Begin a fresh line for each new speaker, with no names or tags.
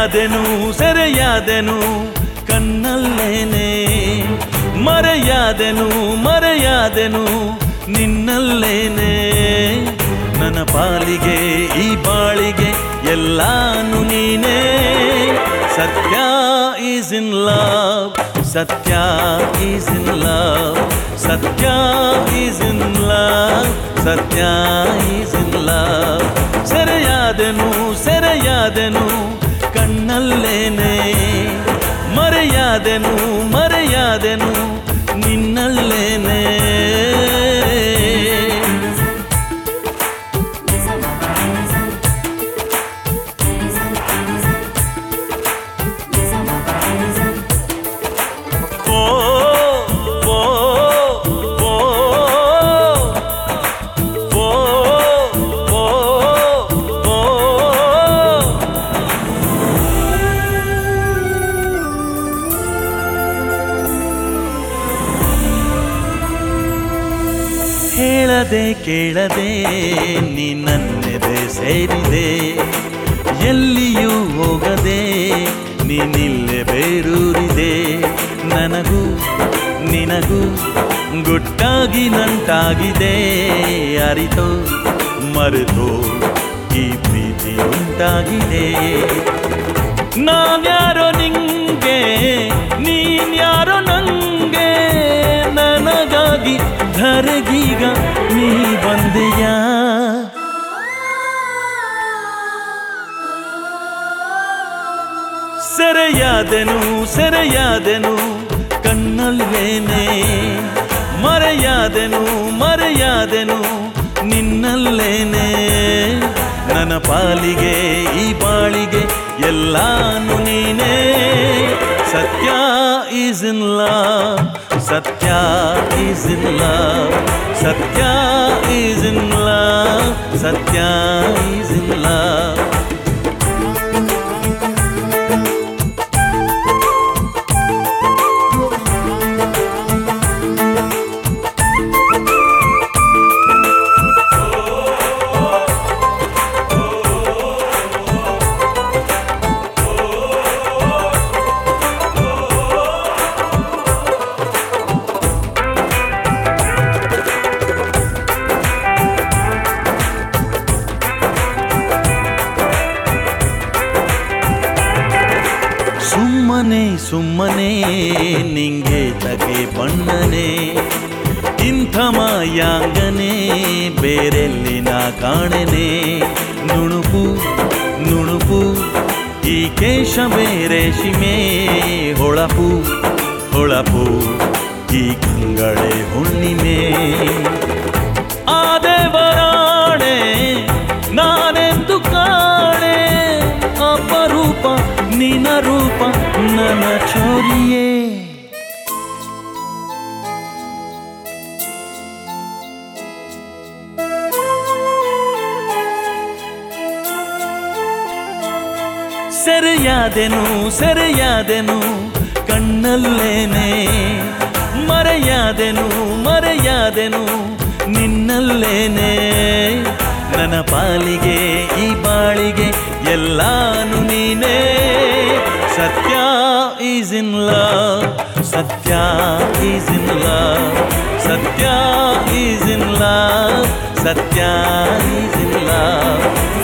ಸೆರೆಯಾದೆನು ಸೆರೆಯಾದೆನು ಕಣ್ಣಲ್ಲೇನೆ ಮರೆಯಾದೆನು ಮರೆಯಾದೆನು ನಿನ್ನಲ್ಲೇನೆ ನನ್ನ ಪಾಲಿಗೆ ಈ ಬಾಳಿಗೆ ಎಲ್ಲಾನು ನೀನೇ Satya is in love Satya is in love Satya is in love Satya is in love ಸೆರೆಯಾದೆನು ಸೆರೆಯಾದೆನು ಕಣ್ಣಲ್ಲೇನೆ ಮರೆಯಾದೆನು ಮರೆಯಾದೆನು ನಿನ್ನಲ್ಲೇನೆ ಹೇಳದೆ ಕೇಳದೆ ನೀ ನನ್ನೆದೆ ಸೇರಿದೆ ಎಲ್ಲಿಯೂ ಹೋಗದೆ ನೀನಿಲ್ಲೇ ಬೇರೂರಿದೆ ನನಗೂ ನಿನಗೂ ಗುಟ್ಟಾಗಿ ನಂಟಾಗಿದೆ ಅರಿತೋ ಮರೆತೋ ಈ ಪ್ರೀತಿ ಉಂಟಾಗಿದೆ ನಾನ್ಯಾರೋ ನಿಂಗೆ ನೀನ್ಯಾರೋ ನಂಗೆ ನನಗಾಗಿ ಧರೆಗೀಗ ನೀ ಬಂದೆಯ ಸೆರೆಯಾದೆನು ಸೆರೆಯಾದೆನು ಕಣ್ಣಲ್ಲೇನೆ ಮರೆಯಾದೆನು ಮರೆಯಾದೆನು ನಿನ್ನಲ್ಲೇನೆ ನನ್ನ ಪಾಲಿಗೆ ಈ ಬಾಳಿಗೆ ಎಲ್ಲಾನು ನೀನೇ Satya is in love Satya is in love Satya is in love Satya is in love ಸುಮ್ಮನೆ ಸುಮ್ಮನೆ ನಿಂಗೆ ತಗೆ ಬಣ್ಣನೆ ಇಂಥ ಮಾಯಾಂಗನೆ ಬೇರೆಲ್ಲಿ ನಾ ಕಾಣೆನೆ ನುಣುಪು ನುಣುಪು ಈ ಕೇಶ ಬೇರೆ ಶಿಮೆ ಹೊಳಪು ಹೊಳಪು ಈ ಕಂಗಳೆ ಹುಣ್ಣಿಮೆ ಆ ದೇವರಾಣೆ ನಾನೆಂದು ಕಾಣೆ ಅಪರೂಪ ನಿನ ರೂಪ ನನ್ನ ಚೋರಿಯೇ ಸೆರೆಯಾದೆನು ಸೆರೆಯಾದೆನು ಕಣ್ಣಲ್ಲೇನೆ ಮರೆಯಾದೆನು ಮರೆಯಾದೆನು ನಿನ್ನಲ್ಲೇನೆ ನನ್ನ ಪಾಲಿಗೆ ಈ ಬಾಳಿಗೆ ಎಲ್ಲಾನು ನೀನೇ Satya is in love Satya is in love Satya is in love Satya is in love